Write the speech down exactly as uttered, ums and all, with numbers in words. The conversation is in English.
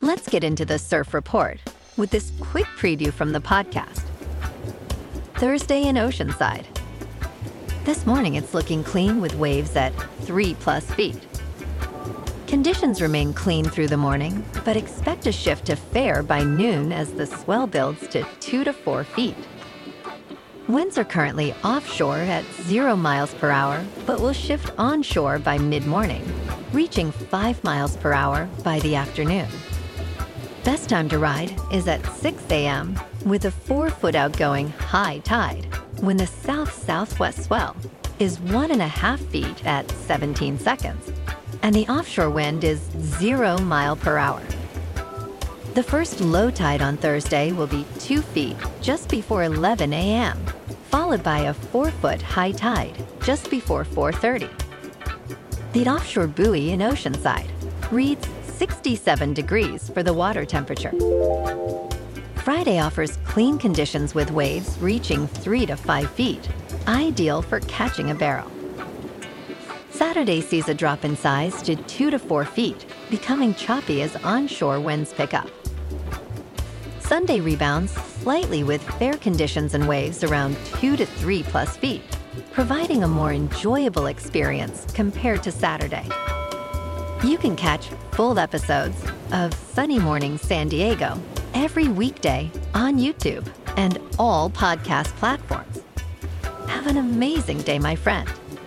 Let's get into the surf report with this quick preview from the podcast. Thursday in Oceanside. This morning it's looking clean with waves at three plus feet. Conditions remain clean through the morning, but expect a shift to fair by noon as the swell builds to two to four feet. Winds are currently offshore at zero miles per hour, but will shift onshore by mid-morning, reaching five miles per hour by the afternoon. Best time to ride is at six a.m. with a four-foot outgoing high tide, when the south-southwest swell is one and a half feet at seventeen seconds, and the offshore wind is zero mile per hour. The first low tide on Thursday will be two feet just before eleven a.m., followed by a four-foot high tide just before four thirty. The offshore buoy in Oceanside reads sixty-seven degrees for the water temperature. Friday offers clean conditions with waves reaching three to five feet, ideal for catching a barrel. Saturday sees a drop in size to two to four feet, becoming choppy as onshore winds pick up. Sunday rebounds slightly with fair conditions and waves around two to three plus feet, providing a more enjoyable experience compared to Saturday. You can catch full episodes of Sunny Morning San Diego every weekday on YouTube and all podcast platforms. Have an amazing day, my friend.